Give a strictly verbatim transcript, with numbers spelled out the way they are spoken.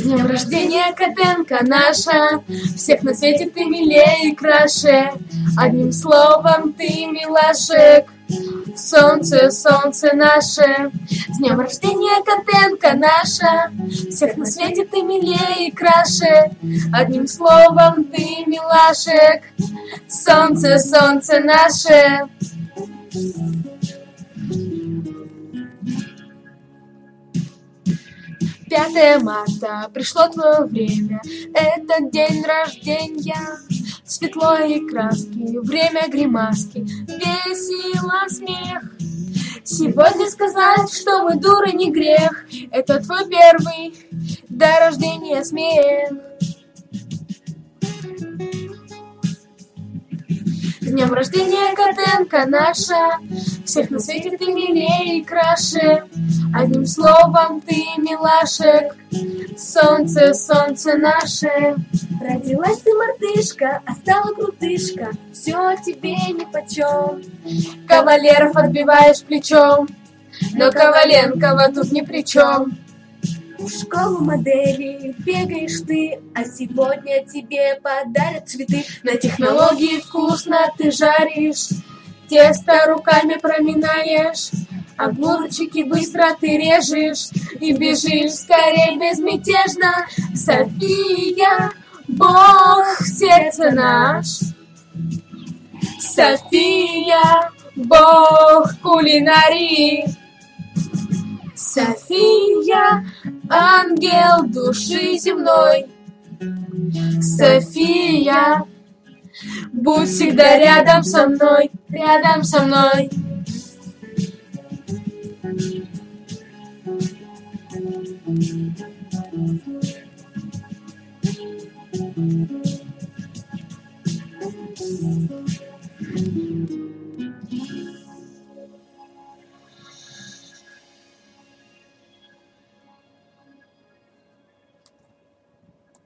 днем рождения, Котенка наша, всех на свете ты милее и краше. Одним словом, ты милашек, солнце, солнце наше. С днем рождения, Котенка наша, всех на свете ты милее и краше. Одним словом, ты милашек, солнце, солнце наше. Пятое марта, пришло твое время, это день рождения. Светло и краски, время гримаски, весело смех. Сегодня сказать, что мы дуры, не грех. Это твой первый до рождения смех. С днем рождения, Котенка наша, всех на свете ты милее и краше. Одним словом, ты милашек, солнце, солнце наше. Родилась ты мартышка, а стала крутышка, все тебе нипочем. Кавалеров отбиваешь плечом, но Коваленкова тут ни при чем. В школу модели бегаешь ты, а сегодня тебе подарят цветы. На технологии вкусно ты жаришь, тесто руками проминаешь, огурчики быстро ты режешь и бежишь скорее безмятежно. София, Бог сердце наш. София, Бог кулинарии. София, ангел души земной. София, будь всегда рядом со мной, рядом со мной.